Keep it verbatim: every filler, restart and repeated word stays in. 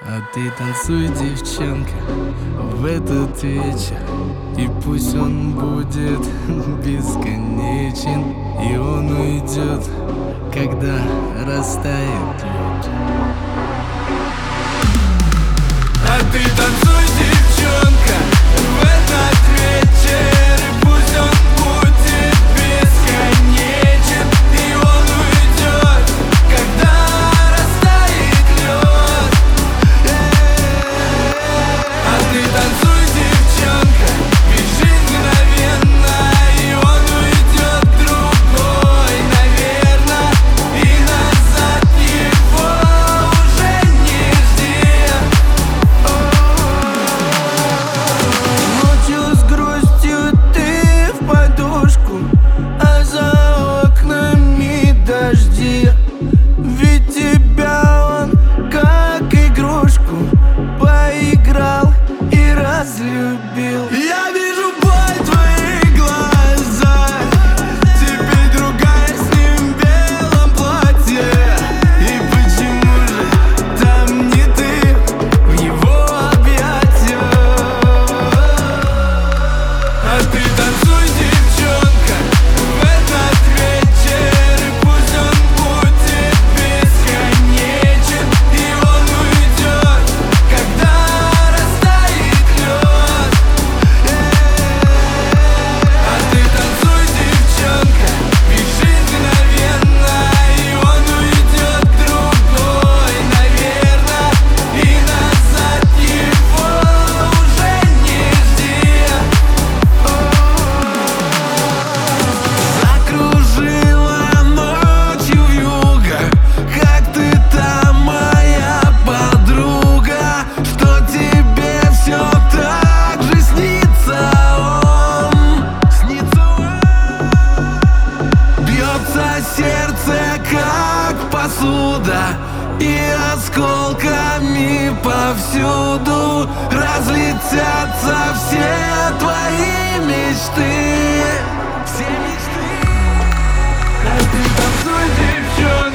А ты танцуй, девчонка, в этот вечер, и пусть он будет бесконечен, и он уйдет, когда растает лед. А ты танцуй, девчонка, в этот вечер, и пусть он будет бесконечен, и он уйдет, когда растает лед. А ты танцуй, девчонка, ведь жизнь мгновенна, и он уйдет другой, наверно, и назад его уже не жди. Ночью с грустью ты в подушку, а за окнами дожди. Ведь тебя он как игрушку поиграл и разлюбил. Я вижу боль в твоих глазах, теперь другая с ним в белом платье. И почему же там не ты в его объятиях? А ты танцуй, девчонка, в этот вечер, и пусть он будет бесконечен, и он уйдет, когда растает лед. А ты танцуй, девчонка, ведь жизнь мгновенна, и он уйдет другой, наверно, и назад его уже не жди. Закружила ночью вьюга, как ты там, моя подруга, что тебе все так же снится он. Снится он. Бьется сердце, как посуда, и осколками повсюду разлетятся все твои мечты. Все мечты. А ты танцуй, девчонка.